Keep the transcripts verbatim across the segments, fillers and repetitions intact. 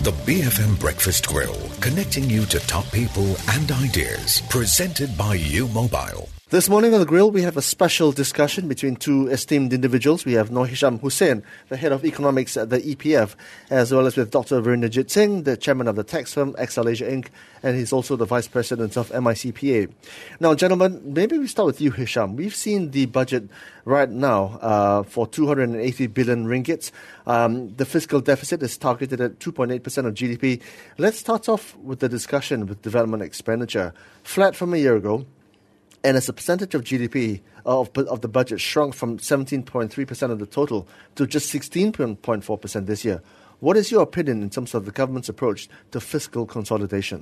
The B F M Breakfast Grill, connecting you to top people and ideas. Presented by U Mobile. This morning on The Grill, we have a special discussion between two esteemed individuals. We have Noor Hisham Hussain, the head of economics at the E P F, as well as with Doctor Virendrajit Singh, the chairman of the tax firm Excel Asia Incorporated, and he's also the vice president of M I C P A. Now, gentlemen, maybe we start with you, Hisham. We've seen the budget right now uh, for two hundred eighty billion ringgit. Um, the fiscal deficit is targeted at two point eight percent of G D P. Let's start off with the discussion with development expenditure. Flat from a year ago. And as a percentage of G D P of, of the budget shrunk from seventeen point three percent of the total to just sixteen point four percent this year. What is your opinion in terms of the government's approach to fiscal consolidation?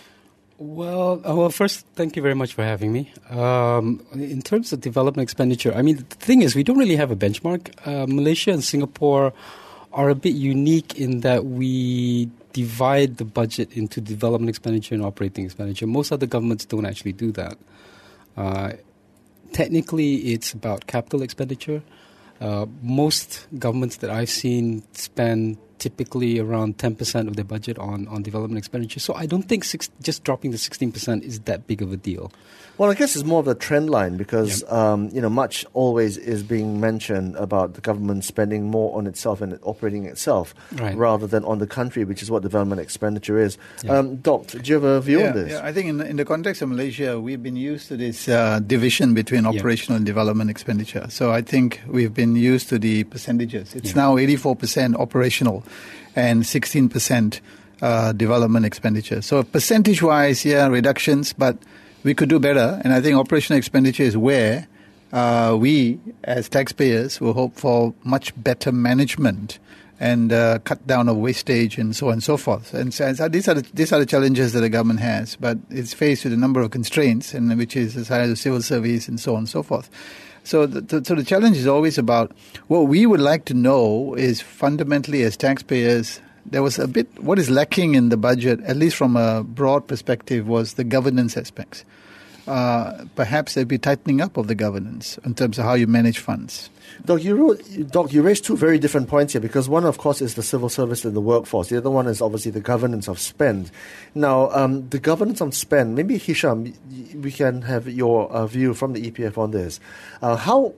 Well, uh, well, first, thank you very much for having me. Um, in terms of development expenditure, I mean, the thing is, we don't really have a benchmark. Uh, Malaysia and Singapore are a bit unique in that we divide the budget into development expenditure and operating expenditure. Most other governments don't actually do that. Uh, technically, it's about capital expenditure. Uh, most governments that I've seen spend typically around ten percent of their budget on, on development expenditure. So I don't think six, just dropping to sixteen percent is that big of a deal. Well, I guess it's more of a trend line because, yep. um, you know, much always is being mentioned about the government spending more on itself and operating itself right. rather than on the country, which is what development expenditure is. Yep. Um, Doc, do you have a view yeah, on this? Yeah, I think in the, in the context of Malaysia, we've been used to this uh, division between operational yep. and development expenditure. So I think we've been used to the percentages. It's yep. now eighty-four percent operational and sixteen percent uh, development expenditure. So percentage-wise, yeah, reductions, but we could do better. And I think operational expenditure is where uh, we, as taxpayers, will hope for much better management and uh, cut down of wastage and so on and so forth. And so, so these are the, these are the challenges that the government has, but it's faced with a number of constraints, and which is the size of civil service and so on and so forth. So the, the, so the challenge is always about what we would like to know is fundamentally as taxpayers, there was a bit, what is lacking in the budget, at least from a broad perspective, was the governance aspects. Uh, perhaps there'd be tightening up of the governance in terms of how you manage funds. Doc, you, wrote, Doc, you raised two very different points here because one, of course, is the civil service and the workforce. The other one is obviously the governance of spend. Now, um, the governance of spend, maybe Hisham, we can have your uh, view from the E P F on this. Uh, how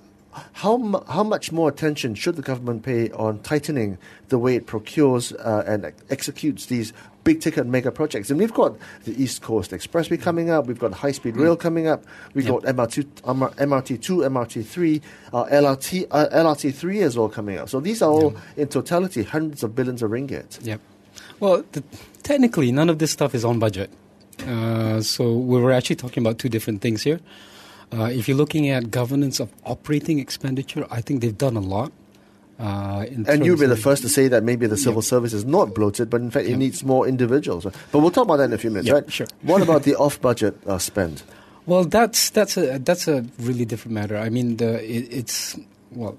how how much more attention should the government pay on tightening the way it procures uh, and ex- executes these big-ticket mega projects? And we've got the East Coast Expressway coming up. We've got high-speed rail coming up. We've yep. got M R T, M R T two, M R T three, uh, L R T, uh, L R T three as well coming up. So these are all, yep. in totality, hundreds of billions of ringgit. Yep. Well, the, technically, none of this stuff is on budget. Uh, so we were actually talking about two different things here. Uh, if you're looking at governance of operating expenditure, I think they've done a lot. Uh, and you'll be the first to say that maybe the civil yeah. service is not bloated, but in fact yeah. it needs more individuals. But we'll talk about that in a few minutes, yeah, right? Sure. What about the off-budget uh, spend? Well, that's that's a that's a really different matter. I mean, the it, it's well,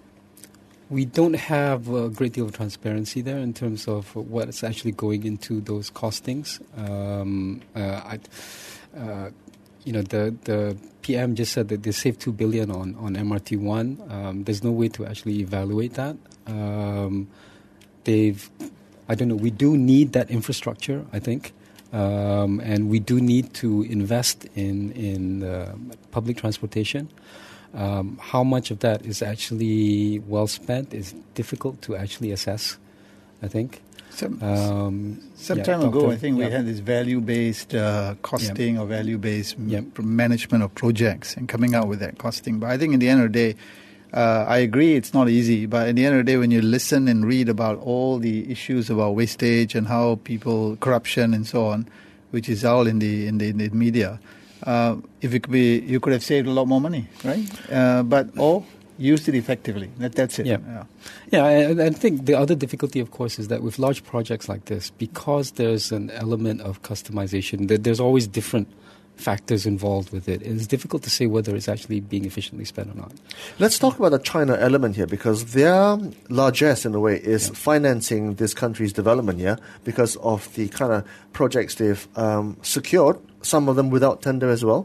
we don't have a great deal of transparency there in terms of what's actually going into those costings. Um, uh, I. Uh, You know, the, the P M just said that they saved two billion dollars on, on M R T one. Um, there's no way to actually evaluate that. Um, they've, I don't know, we do need that infrastructure, I think. Um, and we do need to invest in, in uh, public transportation. Um, how much of that is actually well spent is difficult to actually assess, I think. Some, um, some yeah, time doctor, ago, I think yeah. we had this value-based uh, costing yeah. or value-based yeah. m- management of projects and coming out with that costing. But I think in the end of the day, uh, I agree it's not easy. But at the end of the day, when you listen and read about all the issues about wastage and how people, corruption and so on, which is all in the in the, in the media, uh, if it could be, you could have saved a lot more money, right? Uh, but or used it effectively. That, that's it. Yeah, yeah. yeah I, I think the other difficulty, of course, is that with large projects like this, because there's an element of customization, that there's always different factors involved with it. It's difficult to say whether it's actually being efficiently spent or not. Let's talk about the China element here, because their largesse, in a way, is yeah. financing this country's development here because of the kind of projects they've um, secured, some of them without tender as well.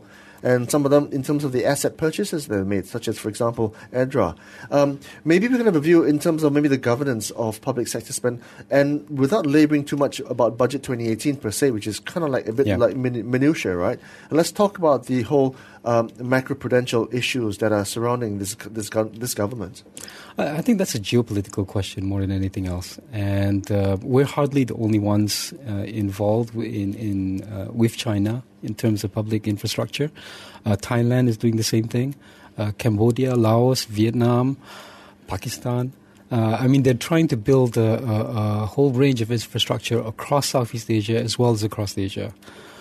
and some of them in terms of the asset purchases they've made, such as, for example, EDRA. Um, maybe we can have a view in terms of maybe the governance of public sector spend, and without labouring too much about Budget twenty eighteen per se, which is kind of like a bit yeah. like min- minutiae, right? And let's talk about the whole um, macro-prudential issues that are surrounding this this, go- this government. I think that's a geopolitical question more than anything else, and uh, we're hardly the only ones uh, involved in, in uh, with China in terms of public infrastructure. Uh, Thailand is doing the same thing. Uh, Cambodia, Laos, Vietnam, Pakistan. Uh, I mean, they're trying to build a, a, a whole range of infrastructure across Southeast Asia as well as across Asia.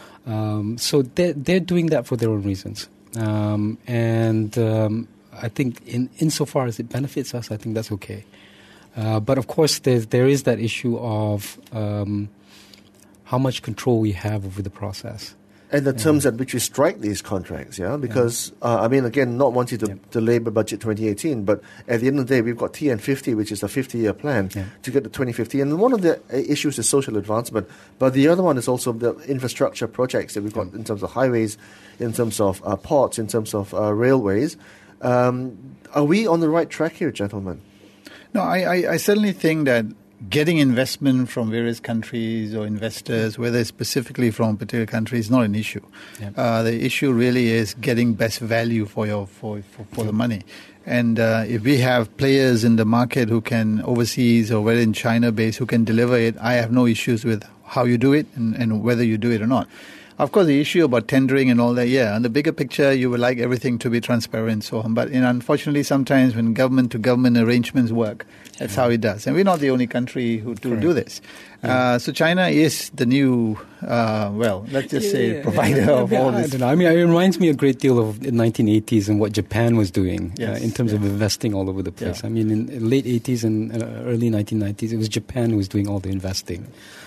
Um, so they're, they're doing that for their own reasons, um, and. Um, I think in insofar as it benefits us, I think that's okay. Uh, but of course, there there is that issue of um, how much control we have over the process. And the terms yeah. at which we strike these contracts, yeah? Because, yeah. Uh, I mean, again, not wanting to, yeah. to labour Budget twenty eighteen, but at the end of the day, we've got T N fifty, which is a fifty-year plan yeah. to get to twenty fifty. And one of the issues is social advancement, but the other one is also the infrastructure projects that we've got yeah. in terms of highways, in terms of uh, ports, in terms of uh, railways. Um, are we on the right track here, gentlemen? No, I, I, I certainly think that getting investment from various countries or investors, whether specifically from a particular country, is not an issue. Yep. Uh, the issue really is getting best value for your for, for, for the money. And uh, if we have players in the market who can, overseas or whether in China based, who can deliver it, I have no issues with how you do it and, and whether you do it or not. Of course, the issue about tendering and all that, yeah, on the bigger picture, you would like everything to be transparent and so on. But you know, unfortunately, sometimes when government-to-government arrangements work, that's yeah. how it does. And we're not the only country who to do this. Yeah. Uh, so China is the new, uh, well, let's just yeah, say, yeah, provider yeah. of yeah, all I this. Don't know. I mean, it reminds me a great deal of the nineteen eighties and what Japan was doing yes. uh, in terms yeah. of investing all over the place. Yeah. I mean, in the late eighties and uh, early nineteen nineties, it was Japan who was doing all the investing.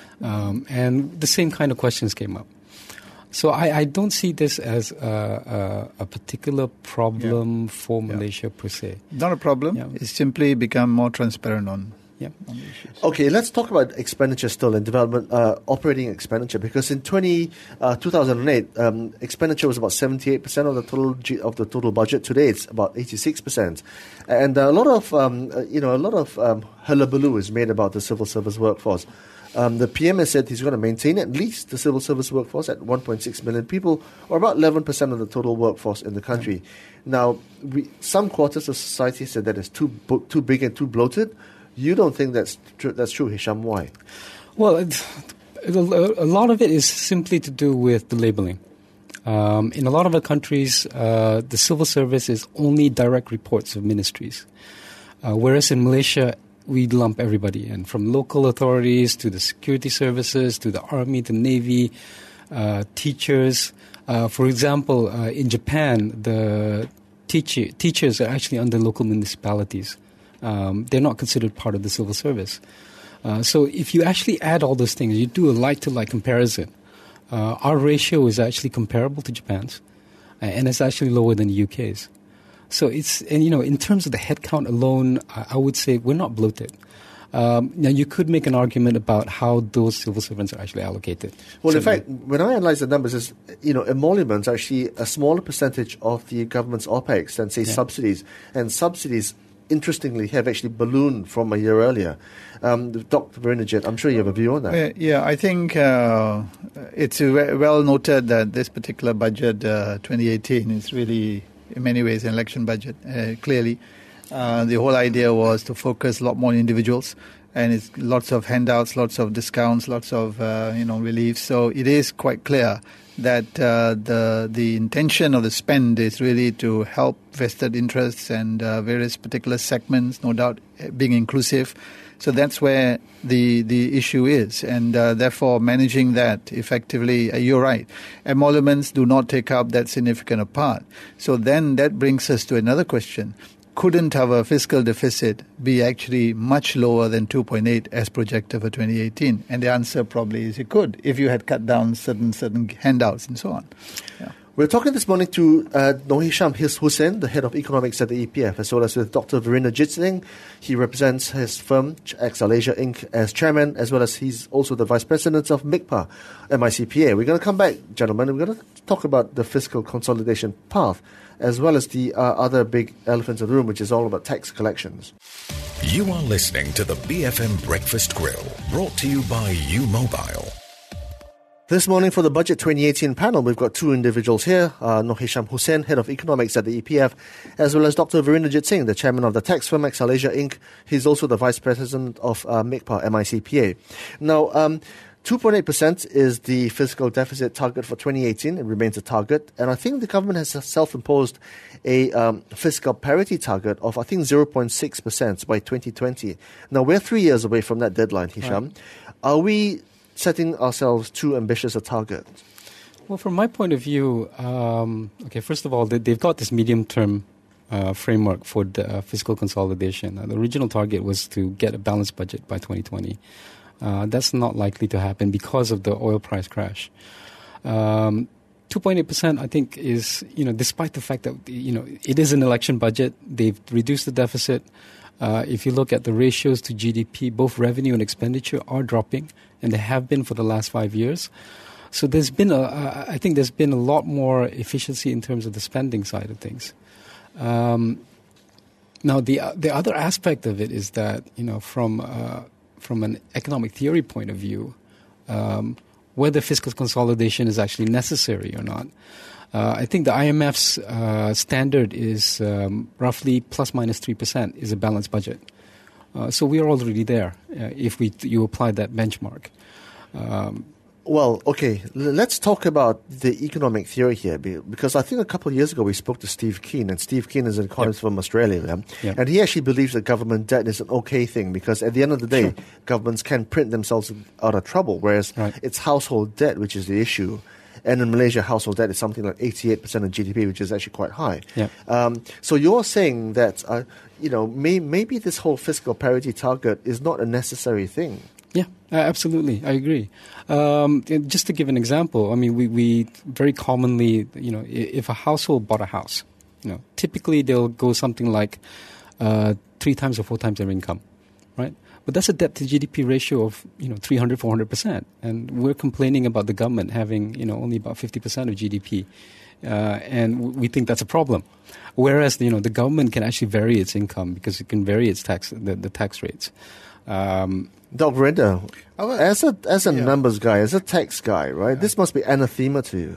Um, and the same kind of questions came up. So I, I don't see this as a, a, a particular problem yeah. for Malaysia yeah. per se. Not a problem. Yeah. It's simply become more transparent on, yeah. on the issues. Okay, let's talk about expenditure still and development, uh, operating expenditure, because in twenty, uh, two thousand eight, um, expenditure was about seventy-eight percent of the total G- of the total budget. Today it's about eighty-six percent. And uh, a lot of, um, uh, you know, a lot of um, hullabaloo is made about the civil service workforce. Um, the P M has said he's going to maintain at least the civil service workforce at one point six million people, or about eleven percent of the total workforce in the country. Now, we, some quarters of society said that it's too bo- too big and too bloated. You don't think that's tr- that's true, Hisham? Why? Well, it, it, a lot of it is simply to do with the labeling. Um, in a lot of the countries, uh, the civil service is only direct reports of ministries, uh, whereas in Malaysia, we lump everybody in, from local authorities to the security services to the army, the navy, uh, teachers. Uh, for example, uh, in Japan, the teacher, teachers are actually under local municipalities. Um, they're not considered part of the civil service. Uh, so if you actually add all those things, you do a like-to-like comparison, uh, our ratio is actually comparable to Japan's, uh, and it's actually lower than the U K's. So it's, and you know, in terms of the headcount alone, I, I would say we're not bloated. Um, now, you could make an argument about how those civil servants are actually allocated. Well, so in fact, when I analyze the numbers, is you know, emoluments are actually a smaller percentage of the government's OPEX than, say, yeah. subsidies. And subsidies, interestingly, have actually ballooned from a year earlier. Um, Doctor Bernadette, I'm sure you have a view on that. Uh, yeah, I think uh, it's well noted that this particular budget, uh, twenty eighteen, is really, in many ways, an election budget, uh, clearly. Uh, the whole idea was to focus a lot more on individuals, and it's lots of handouts, lots of discounts, lots of uh, you know reliefs. So it is quite clear that uh, the the intention of the spend is really to help vested interests and uh, various particular segments, no doubt being inclusive. So that's where the the issue is, and uh, therefore managing that effectively, uh, you're right, emoluments do not take up that significant a part. So then that brings us to another question. Couldn't our fiscal deficit be actually much lower than two point eight as projected for twenty eighteen? And the answer probably is it could, if you had cut down certain certain handouts and so on. Yeah. We're talking this morning to uh, Noor Hisham Hussain, the head of economics at the E P F, as well as with Doctor Virendra Singh. He represents his firm, Ex-Malaysia Incorporated, as chairman, as well as he's also the vice president of M I C P A, M I C P A. We're going to come back, gentlemen, and we're going to talk about the fiscal consolidation path, as well as the uh, other big elephant in the room, which is all about tax collections. You are listening to the B F M Breakfast Grill, brought to you by U Mobile. This morning for the Budget twenty eighteen panel, we've got two individuals here, uh, Noor Hisham Hussain, Head of Economics at the E P F, as well as Doctor Virendra Singh, the Chairman of the tax firm Ex-Malaysia Incorporated. He's also the Vice President of uh, M I C P A, M I C P A. Now, um, two point eight percent is the fiscal deficit target for twenty eighteen. It remains a target. And I think the government has self-imposed a um, fiscal parity target of, I think, zero point six percent by twenty twenty. Now, we're three years away from that deadline, Hisham. Right. Are we setting ourselves too ambitious a target? Well, from my point of view, um, okay, first of all, they, they've got this medium-term uh, framework for the uh, fiscal consolidation. Uh, the original target was to get a balanced budget by twenty twenty. Uh, that's not likely to happen because of the oil price crash. Um, two point eight percent, I think, is, you know, despite the fact that, you know, it is an election budget, they've reduced the deficit. Uh, if you look at the ratios to G D P, both revenue and expenditure are dropping, and they have been for the last five years. So there's been a, uh, I think there's been a lot more efficiency in terms of the spending side of things. Um, now, the uh, the other aspect of it is that, you know, from uh, from an economic theory point of view, um, whether fiscal consolidation is actually necessary or not. Uh, I think the I M F's uh, standard is um, roughly plus minus three percent is a balanced budget. Uh, so we are already there uh, if we you apply that benchmark. Um, well, okay, let's talk about the economic theory here, because I think a couple of years ago we spoke to Steve Keen, and Steve Keen is an economist yep. from Australia, yep. and he actually believes that government debt is an okay thing, because at the end of the day, sure. governments can print themselves out of trouble, whereas right. it's household debt which is the issue. And in Malaysia, household debt is something like eighty-eight percent of G D P, which is actually quite high. Yeah. Um, so you're saying that, uh, you know, may, maybe this whole fiscal parity target is not a necessary thing. Yeah, uh, absolutely. I agree. Um, just to give an example, I mean, we, we very commonly, you know, if a household bought a house, you know, typically they'll go something like uh, three times or four times their income, right? But that's a debt to G D P ratio of, you know, three hundred, four hundred percent. And we're complaining about the government having, you know, only about fifty percent of G D P. Uh, and w- we think that's a problem. Whereas, you know, the government can actually vary its income because it can vary its tax, the, the tax rates. Um, Doc Virendra, as a, as a yeah. numbers guy, as a tax guy, right, yeah. this must be anathema to you.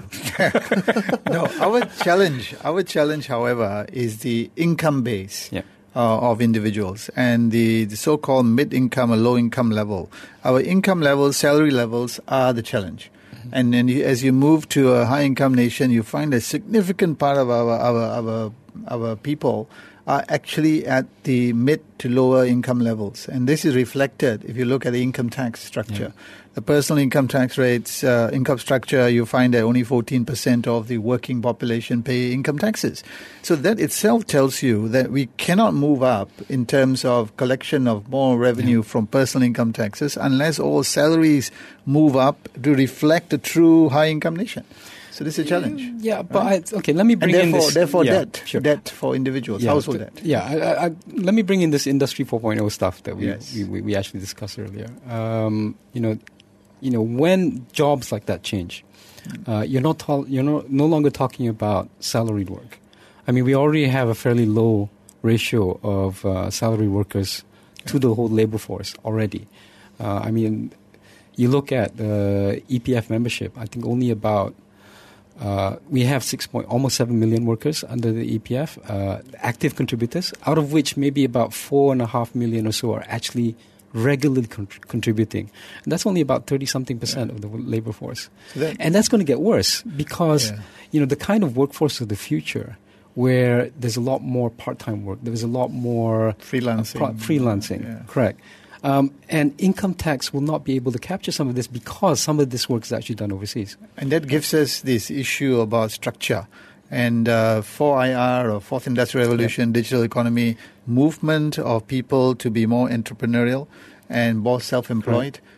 No, our challenge, our challenge, however, is the income base. Yeah. Uh, of individuals and the, the so-called mid-income or low-income level. Our income levels, salary levels are the challenge. Mm-hmm. And then you, as you move to a high-income nation, you find a significant part of our, our, our, our people are actually at the mid to lower income levels. And this is reflected if you look at the income tax structure. Yeah. The personal income tax rates, uh, income structure, you find that only fourteen percent of the working population pay income taxes. So that itself tells you that we cannot move up in terms of collection of more revenue yeah. from personal income taxes unless all salaries move up to reflect a true high-income nation. So this is a challenge. Yeah, but right? I, okay, let me bring and therefore, in this. Therefore, yeah, debt, sure. debt for individuals, yeah, household th- debt. Yeah, I, I, let me bring in this Industry four point oh stuff that we yes. we, we, we actually discussed earlier. Um, you know, you know, when jobs like that change, uh, you're not ta- you're no, no longer talking about salaried work. I mean, we already have a fairly low ratio of uh, salaried workers yeah. to the whole labor force already. Uh, I mean, you look at the E P F membership. I think only about Uh, we have six point, almost seven million workers under the E P F, uh, active contributors, out of which maybe about four and a half million or so are actually regularly con- contributing. And that's only about thirty-something percent yeah. of the labor force. So that, and that's going to get worse because, yeah. you know, the kind of workforce of the future where there's a lot more part-time work, there's a lot more freelancing, uh, pro- freelancing, yeah. correct. Um, and income tax will not be able to capture some of this because some of this work is actually done overseas. And that gives us this issue about structure. And uh, four I R or Fourth Industrial Revolution, yeah. digital economy, movement of people to be more entrepreneurial and more self-employed. Right.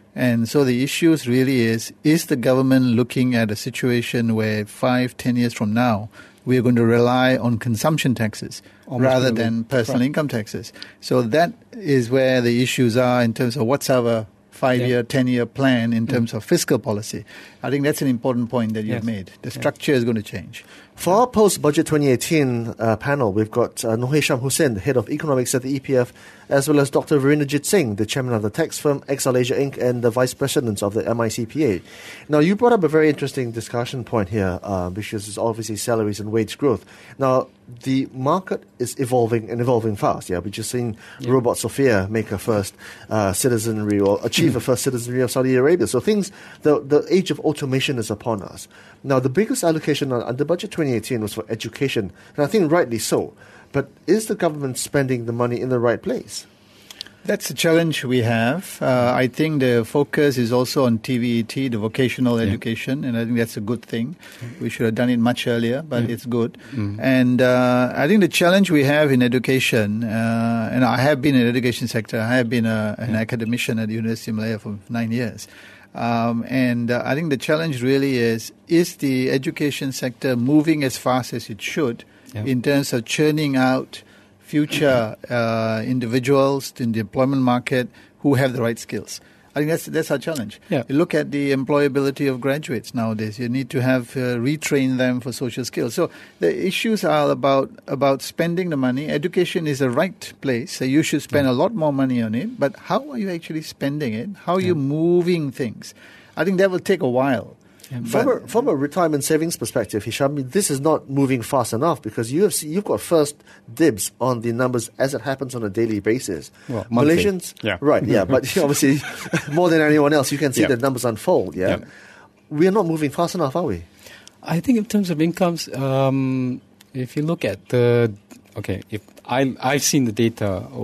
And so the issues really is, is the government looking at a situation where five, ten years from now, we're going to rely on consumption taxes Almost rather than personal right. income taxes. So that is where the issues are in terms of what's our five-year, yeah. ten-year plan in terms mm. of fiscal policy. I think that's an important point that you've yes. made. The structure yeah. is going to change. For our post-budget twenty eighteen uh, panel, we've got uh, Noor Hisham Hussain, the head of economics at the E P F, as well as Doctor Virendrajit Singh, the chairman of the tax firm Exilasia Incorporated and the vice president of the M I C P A. Now, you brought up a very interesting discussion point here, uh, because it's obviously salaries and wage growth. Now, the market is evolving and evolving fast. Yeah, we've just seen yeah. Robot Sophia make her first uh, citizenry or achieve her first citizenry of Saudi Arabia. So things, the the age of automation is upon us. Now, the biggest allocation under budget twenty eighteen was for education, and I think rightly so. But is the government spending the money in the right place? That's a challenge we have. Uh, I think the focus is also on T V E T, the vocational yeah. education, and I think that's a good thing. We should have done it much earlier, but yeah. it's good. Mm-hmm. And uh, I think the challenge we have in education, uh, and I have been in the education sector, I have been a, an yeah. academician at the University of Malaya for nine years. Um, and uh, I think the challenge really is, is the education sector moving as fast as it should yeah. in terms of churning out future uh, individuals in the employment market who have the right skills? I think that's that's our challenge. Yeah. You look at the employability of graduates nowadays. You need to have uh, retrain them for social skills. So the issues are about about spending the money. Education is the right place. So you should spend yeah. a lot more money on it. But how are you actually spending it? How are yeah. you moving things? I think that will take a while. Yeah, from, a, from a retirement savings perspective, Hisham, I mean, this is not moving fast enough because you have, you've got first dibs on the numbers as it happens on a daily basis. Well, Malaysians, yeah. right, yeah, but obviously more than anyone else, you can see yeah. the numbers unfold, yeah? yeah? We are not moving fast enough, are we? I think in terms of incomes, um, if you look at the, okay, if I, I've seen the data,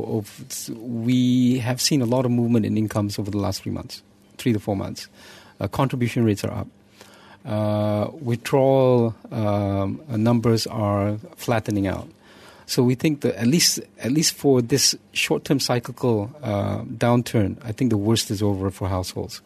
of, we have seen a lot of movement in incomes over the last three months, three to four months. Uh, contribution rates are up. Uh, withdrawal um, numbers are flattening out. So we think that at least at least for this short-term cyclical uh, downturn, I think the worst is over for households.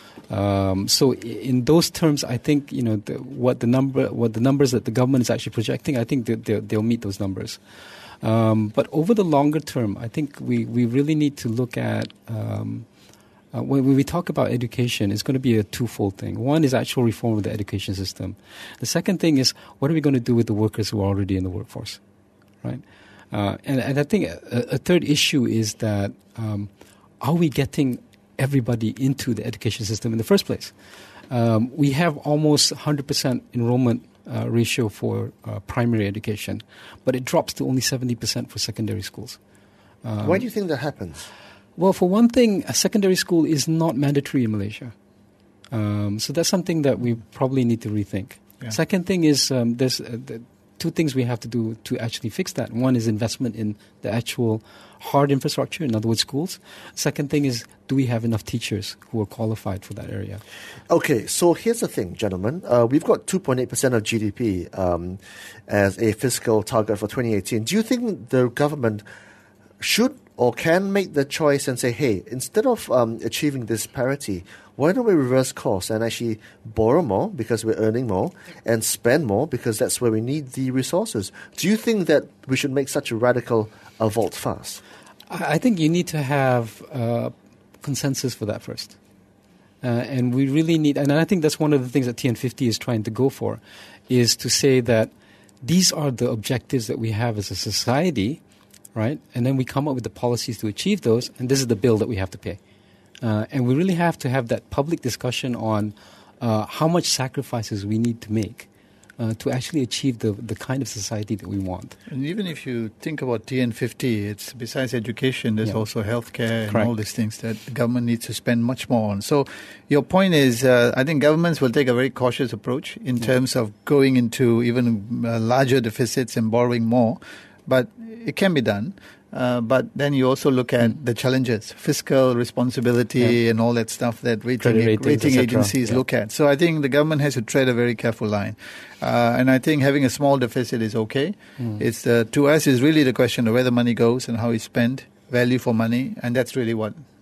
Um, so in those terms, I think you know the, what the number what the numbers that the government is actually projecting, I think they, they, they'll meet those numbers. Um, but over the longer term, I think we, we really need to look at. Um, Uh, when, when we talk about education, it's going to be a twofold thing. One is actual reform of the education system. The second thing is, what are we going to do with the workers who are already in the workforce, right? Uh, and, and I think a, a third issue is that um, are we getting everybody into the education system in the first place? Um, we have almost one hundred percent enrollment uh, ratio for uh, primary education, but it drops to only seventy percent for secondary schools. Um, Why do you think that happens? Well, for one thing, a secondary school is not mandatory in Malaysia. Um, so that's something that we probably need to rethink. Yeah. Second thing is um, there's uh, the two things we have to do to actually fix that. One is investment in the actual hard infrastructure, in other words, schools. Second thing is, do we have enough teachers who are qualified for that area? Okay, so here's the thing, gentlemen. Uh, we've got two point eight percent of G D P um, as a fiscal target for twenty eighteen. Do you think the government should or can make the choice and say, hey, instead of um, achieving this parity, why don't we reverse course and actually borrow more because we're earning more and spend more because that's where we need the resources? Do you think that we should make such a radical uh, volte face? I think you need to have uh, consensus for that first. Uh, and we really need, and I think that's one of the things that T N fifty is trying to go for, is to say that these are the objectives that we have as a society, right? And then we come up with the policies to achieve those, and this is the bill that we have to pay. Uh, and we really have to have that public discussion on uh, how much sacrifices we need to make uh, to actually achieve the, the kind of society that we want. And even if you think about T N fifty, it's besides education, there's yeah. also healthcare and Correct. all these things that the government needs to spend much more on. So your point is, uh, I think governments will take a very cautious approach in yeah. terms of going into even uh, larger deficits and borrowing more. But it can be done. Uh, but then you also look at mm. the challenges, fiscal responsibility yeah. and all that stuff that rating, ratings, rating agencies yeah. look at. So I think the government has to tread a very careful line. Uh, and I think having a small deficit is okay. Mm. It's uh, to us is really the question of where the money goes and how it's spent, value for money, and that's really what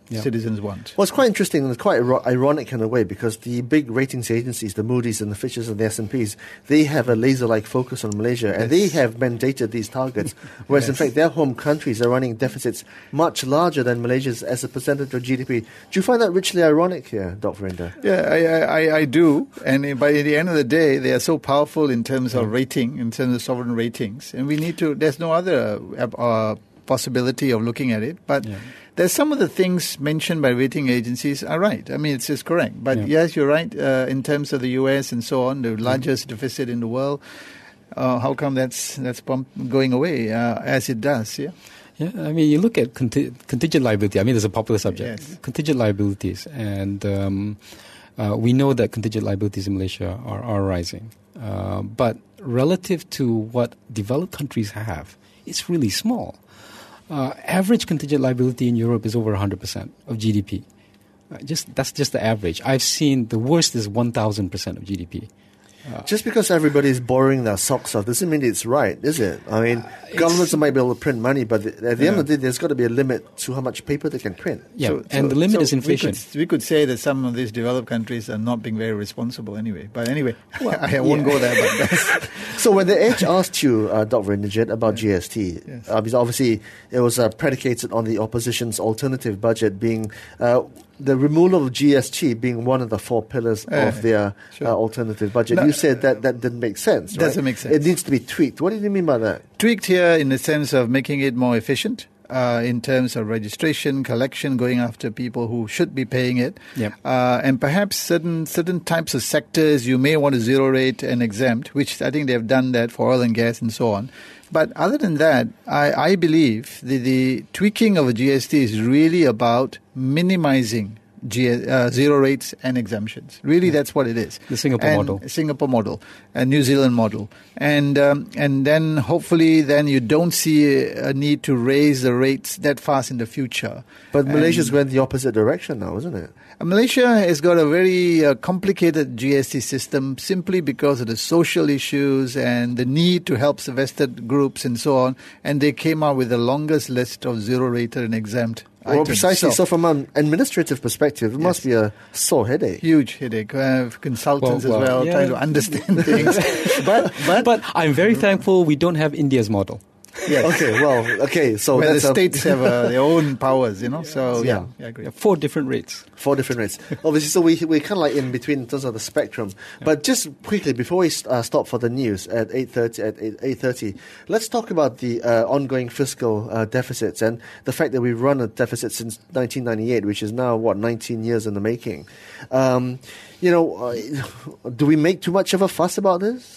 yeah. citizens want. Well, it's quite interesting and it's quite ironic in a way, because the big ratings agencies, the Moody's and the Fitches and the S and P's, they have a laser-like focus on Malaysia, yes. and they have mandated these targets, whereas yes. in fact their home countries are running deficits much larger than Malaysia's as a percentage of G D P. Do you find that richly ironic here, Doctor Verinder? Yeah, I, I, I do. And by the end of the day, they are so powerful in terms of rating, in terms of sovereign ratings. And we need to, there's no other uh, possibility of looking at it. But yeah. there's some of the things mentioned by rating agencies are right. I mean, it's just correct. But yeah. yes, you're right. Uh, in terms of the U S and so on, the largest mm-hmm. deficit in the world, uh, how come that's that's pump going away uh, as it does? Yeah. Yeah, I mean, you look at conti- contingent liability. I mean, it's a popular subject. Yes. Contingent liabilities, and um, uh, we know that contingent liabilities in Malaysia are, are rising. Uh, but relative to what developed countries have, it's really small. Uh, average contingent liability in Europe is over one hundred percent of G D P. Uh, just that's just the average. I've seen the worst is one thousand percent of G D P. Uh, Just because everybody's borrowing their socks off doesn't mean it's right, is it? I mean, uh, governments might be able to print money, but at the yeah. end of the day, there's got to be a limit to how much paper they can print. Yeah, so, and so, the limit so is inflation. We could, we could say that some of these developed countries are not being very responsible anyway. But anyway, well, I won't yeah. go there. But that's so when the Edge asked you, uh, Doctor Inderjit, about yeah. G S T, yes. uh, because obviously it was uh, predicated on the opposition's alternative budget being... Uh, the removal of G S T being one of the four pillars uh, of their sure. uh, alternative budget. No, you said that that didn't make sense, right? Doesn't make sense. It needs to be tweaked. What do you mean by that? Tweaked here in the sense of making it more efficient uh, in terms of registration, collection, going after people who should be paying it. Yep. Uh, and perhaps certain certain types of sectors you may want to zero rate and exempt, which I think they've done that for oil and gas and so on. But other than that, I, I believe the, the tweaking of a G S T is really about minimizing G, uh, zero rates and exemptions. Really, that's what it is. The Singapore and model. Singapore model, and New Zealand model. And um, and then hopefully then you don't see a, a need to raise the rates that fast in the future. But Malaysia's going the opposite direction now, isn't it? Uh, Malaysia has got a very uh, complicated G S T system simply because of the social issues and the need to help vested groups and so on. And they came out with the longest list of zero-rated and exempt Well, items. precisely. So, So, from an administrative perspective, it Yes. must be a sore headache. huge headache. Uh, consultants Well, well, as well, yeah. trying to understand things. but, but, But I'm very thankful we don't have India's model. yes. Okay, well, okay, so Where the that's a- states have uh, their own powers, you know. So, yeah, Yeah. yeah, I agree. Yeah, four different rates. Four different rates. Obviously, so we, we're kind of like in between in terms of the spectrum. But just quickly, before we uh, stop for the news at eight thirty, at eight thirty, let's talk about the uh, ongoing fiscal uh, deficits and the fact that we've run a deficit since nineteen ninety-eight, which is now, what, nineteen years in the making. Um, you know, uh, do we make too much of a fuss about this?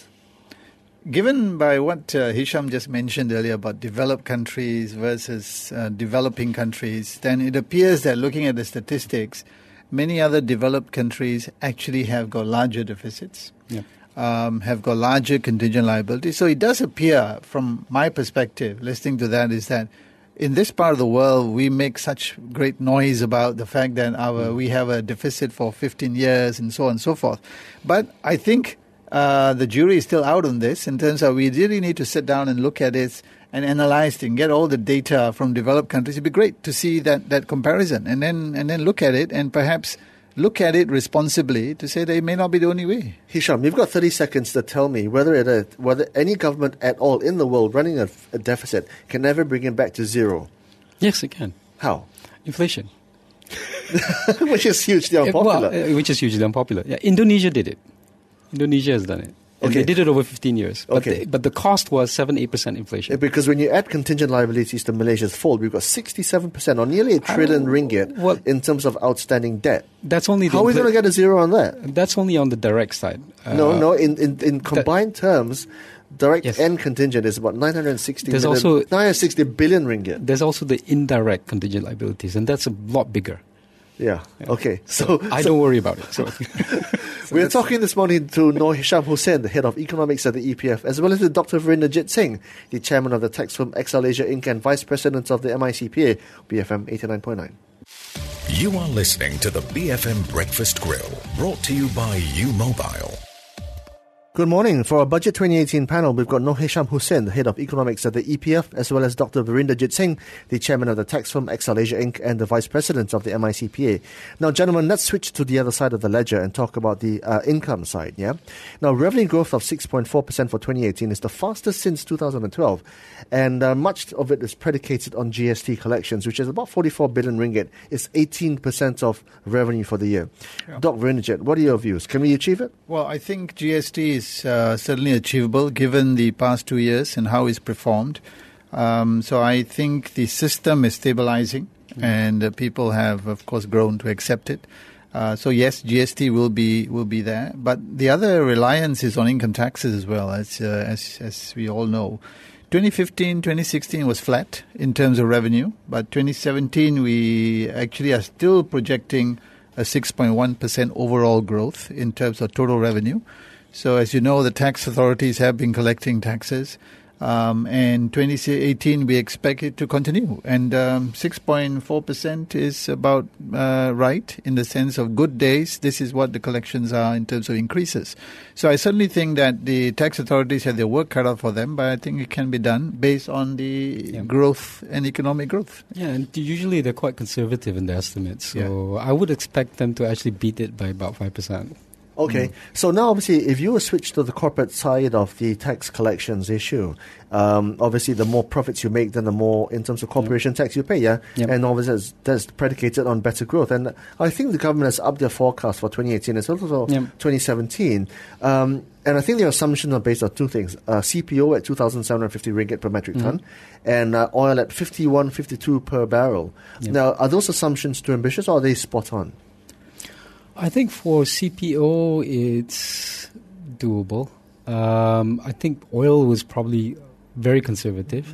Given by what uh, Hisham just mentioned earlier about developed countries versus uh, developing countries, then it appears that looking at the statistics, many other developed countries actually have got larger deficits, Yeah. um, have got larger contingent liabilities. So it does appear, from my perspective, listening to that, is that in this part of the world, we make such great noise about the fact that our we have a deficit for fifteen years and so on and so forth. But I think uh, the jury is still out on this in terms of we really need to sit down and look at it and analyze it and get all the data from developed countries. It'd be great to see that, that comparison and then and then look at it and perhaps look at it responsibly to say they may not be the only way. Hisham, you've got thirty seconds to tell me whether it is, whether any government at all in the world running a, a deficit can ever bring it back to zero. Yes, it can. How? Inflation. Which is hugely unpopular. Well, uh, which is hugely unpopular. Yeah, Indonesia did it. Indonesia has done it. And Okay. they did it over fifteen years. But, Okay. the, but the cost was seven to eight percent inflation. Yeah, because when you add contingent liabilities to Malaysia's fold, we've got sixty-seven percent or nearly a trillion Oh, ringgit well- in terms of outstanding debt. That's only the How are we infl- going to get a zero on that? That's only on the direct side. no, Uh, no, in, in, in combined terms, direct Yes. and contingent is about nine hundred sixty There's million, also- nine hundred sixty billion ringgit. There's also the indirect contingent liabilities, and that's a lot bigger. Yeah, okay. So, I so don't worry about it. So. we're talking this morning to Noor Hisham Hussain, the head of economics at the E P F, as well as with Doctor Virendrajit Singh, the chairman of the tax firm Excel Asia Incorporated and vice president of the M I C P A, B F M eighty-nine point nine. You are listening to the B F M Breakfast Grill, brought to you by U Mobile. Good morning. For our Budget twenty eighteen panel, we've got Noor Hisham Hussain, the Head of Economics at the E P F, as well as Doctor Virendrajit Singh, the Chairman of the tax firm Exalesia Incorporated and the Vice President of the M I C P A. Now, gentlemen, let's switch to the other side of the ledger and talk about the uh, income side. Yeah. Now, revenue growth of six point four percent for twenty eighteen is the fastest since two thousand twelve, and uh, much of it is predicated on G S T collections, which is about forty-four billion ringgit. It's eighteen percent of revenue for the year. Yeah. Doctor Virendrajit, what are your views? Can we achieve it? Well, I think G S T is uh, certainly achievable given the past two years and how it's performed. Um, so I think the system is stabilizing, mm-hmm. and uh, people have, of course, grown to accept it. Uh, so yes, G S T will be will be there, but the other reliance is on income taxes as well, as uh, as as we all know. twenty fifteen, twenty sixteen was flat in terms of revenue, but twenty seventeen we actually are still projecting a six point one percent overall growth in terms of total revenue. So as you know, the tax authorities have been collecting taxes. Um, and twenty eighteen, we expect it to continue. And um, six point four percent is about uh, right in the sense of good days. This is what the collections are in terms of increases. So I certainly think that the tax authorities have their work cut out for them, but I think it can be done based on the yeah. growth and economic growth. Yeah, and usually they're quite conservative in their estimates. So yeah. I would expect them to actually beat it by about five percent. Okay, mm. so now obviously if you switch to the corporate side of the tax collections issue, um, obviously the more profits you make, then the more in terms of corporation yep. tax you pay, yeah? Yep. And obviously that's, that's predicated on better growth. And I think the government has upped their forecast for twenty eighteen as well as yep. twenty seventeen. Um, and I think their assumptions are based on two things. Uh, C P O at two thousand seven hundred fifty ringgit per metric ton, mm-hmm. and uh, oil at fifty-one, fifty-two per barrel. Yep. Now, are those assumptions too ambitious or are they spot on? I think for C P O, it's doable. Um, I think oil was probably very conservative.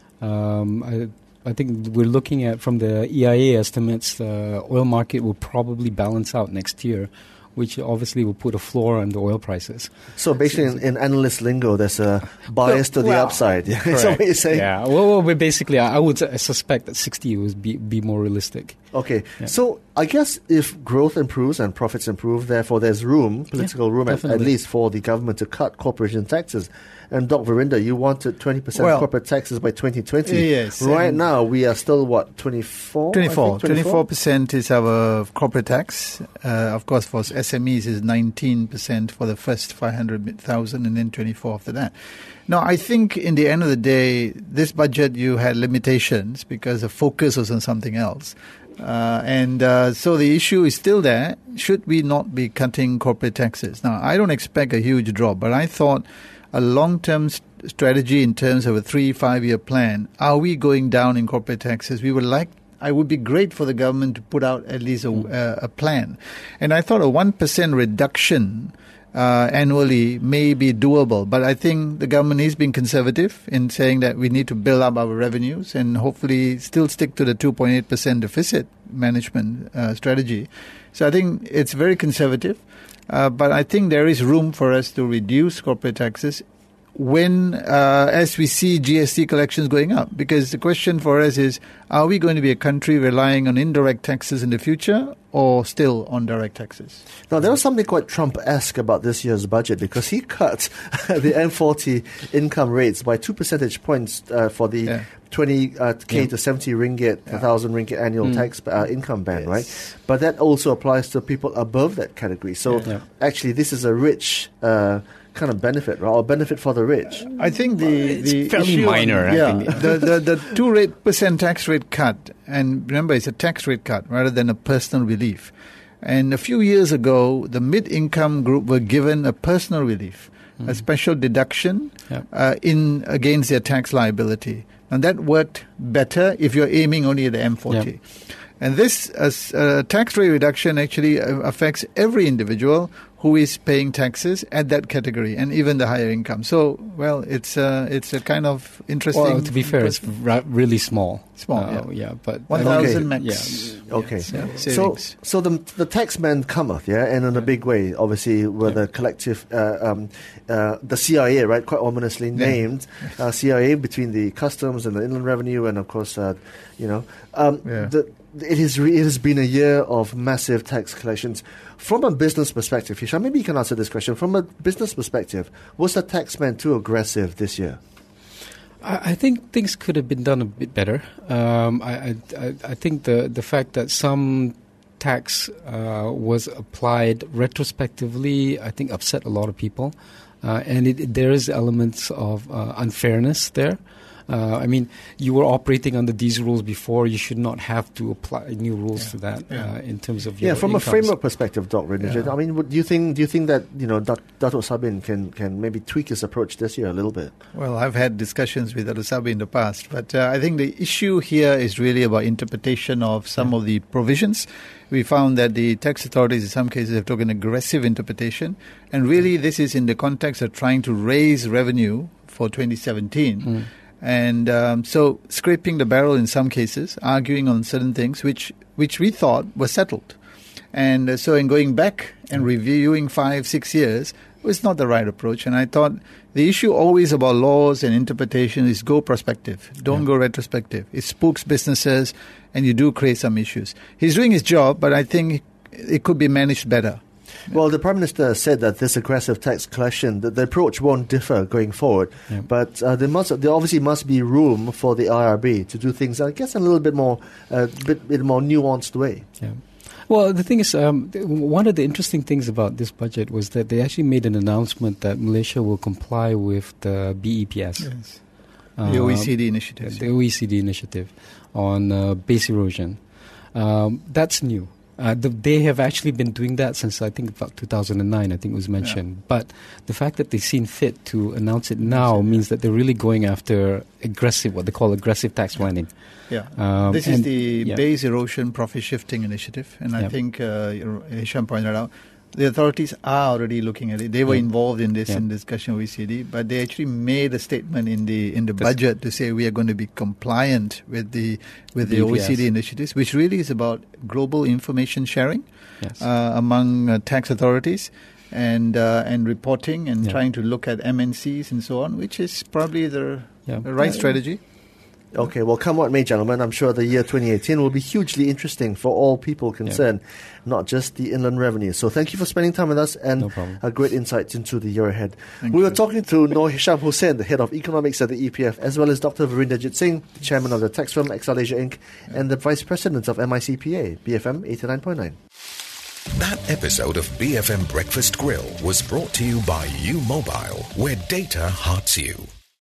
Um, I, I think we're looking at, from the E I A estimates, the oil market will probably balance out next year, which obviously will put a floor on the oil prices. So basically, in, in analyst lingo, there's a bias to the well, upside. Is that what you're saying? Yeah. Well, well basically, I, I would suspect that sixty would be, be more realistic. Okay. Yeah. So I guess if growth improves and profits improve, therefore there's room, political yeah, room at, at least, for the government to cut corporation taxes. And Doctor Virendra, you wanted twenty percent well, corporate taxes by twenty twenty. Yes. Right now, we are still, what, twenty-four? twenty-four. twenty-four percent is our corporate tax. Uh, of course, for S M Es is nineteen percent for the first five hundred thousand and then twenty-four after that. Now, I think in the end of the day, this budget, you had limitations because the focus was on something else. Uh, and uh, so the issue is still there. Should we not be cutting corporate taxes? Now, I don't expect a huge drop, but I thought a long-term st- strategy in terms of a three, five-year plan. Are we going down in corporate taxes? We would like, I would be great for the government to put out at least a, uh, a plan. And I thought a one percent reduction uh, annually may be doable. But I think the government is being conservative in saying that we need to build up our revenues and hopefully still stick to the two point eight percent deficit management uh, strategy. So I think it's very conservative. Uh, but I think there is room for us to reduce corporate taxes when, uh, as we see G S T collections going up. Because the question for us is, are we going to be a country relying on indirect taxes in the future or still on direct taxes? Now, there was something quite Trump-esque about this year's budget because he cut the M forty income rates by two percentage points uh, for the yeah. twenty K uh, yeah. to seventy ringgit, yeah. one thousand ringgit annual mm. tax uh, income band, yes. right? But that also applies to people above that category. So yeah. actually, this is a rich uh, kind of benefit, right? Or benefit for the rich. I think the, it's the fairly issue minor. On, yeah, I think. the, the the two rate percent tax rate cut, and remember, it's a tax rate cut rather than a personal relief. And a few years ago, the mid-income group were given a personal relief, mm. a special deduction yep. uh, in against their tax liability. And that worked better if you're aiming only at the M forty. Yep. And this uh, uh, tax rate reduction actually uh, affects every individual who is paying taxes at that category and even the higher income. So, well, it's uh, it's a kind of interesting... Well, to be fair, it's ra- really small. Small, uh, yeah. yeah. But one thousand okay. max. Yeah. Okay. Yeah. So, so the the tax man cometh, yeah, and in a big way, obviously, with yeah. the collective, uh, um, uh, the C I A, right, quite ominously yeah. named, uh, C I A between the customs and the inland revenue and, of course, uh, you know, um, yeah. the it, is re- it has been a year of massive tax collections. From a business perspective, Hisham, maybe you can answer this question. From a business perspective, was the tax man too aggressive this year? I, I think things could have been done a bit better. Um, I, I, I think the, the fact that some tax uh, was applied retrospectively, I think upset a lot of people. Uh, and it, there is elements of uh, unfairness there. Uh, I mean, you were operating under these rules before. You should not have to apply new rules yeah. to that yeah. uh, in terms of your yeah. From incomes. a framework perspective, Doctor Ranajit, Yeah. I mean, would, do you think do you think that you know Dato' Sabin can can maybe tweak his approach this year a little bit? Well, I've had discussions with Dato' Sabin in the past, but uh, I think the issue here is really about interpretation of some yeah. of the provisions. We found that the tax authorities in some cases have taken aggressive interpretation, and really this is in the context of trying to raise revenue for twenty seventeen. Mm. And um, so scraping the barrel in some cases, arguing on certain things which which we thought were settled. And uh, so in going back and reviewing five, six years was not the right approach. And I thought the issue always about laws and interpretation is go prospective. Don't yeah. go retrospective. It spooks businesses and you do create some issues. He's doing his job, but I think it could be managed better. Well, the Prime Minister said that this aggressive tax collection, that the approach won't differ going forward. Yeah. But uh, there must, there obviously must be room for the I R B to do things, I guess, in a little bit more, uh, bit, bit more nuanced way. Yeah. Well, the thing is, um, one of the interesting things about this budget was that they actually made an announcement that Malaysia will comply with the B E P S. Yes. Um, the O E C D initiative. The O E C D initiative on uh, base erosion. Um, that's new. Uh, the, they have actually been doing that since, I think, about two thousand nine, I think it was mentioned. Yeah. But the fact that they've seen fit to announce it now means that they're really going after aggressive, what they call aggressive tax planning. Yeah. Um, this is the yeah. base erosion profit shifting initiative. And I yeah. think uh, Hisham pointed out, the authorities are already looking at it. They were yeah. involved in this yeah. in discussion with O E C D, but they actually made a statement in the in the That's budget to say we are going to be compliant with the with the, the O E C D initiatives, which really is about global information sharing yes. uh, among uh, tax authorities and uh, and reporting and yeah. trying to look at M N Cs and so on, which is probably the, yeah. the right yeah. strategy. Okay, well, come what may, gentlemen, I'm sure the year twenty eighteen will be hugely interesting for all people concerned, yeah. not just the inland revenue. So thank you for spending time with us and no a great insight into the year ahead. Thank we you. were talking to Noor Hisham Hussain, the head of economics at the E P F, as well as Doctor Virendrajit Singh, the chairman of the tax firm Exalasia Incorporated, yeah. and the vice president of M I C P A, B F M eighty-nine point nine. That episode of B F M Breakfast Grill was brought to you by U Mobile, where data hearts you.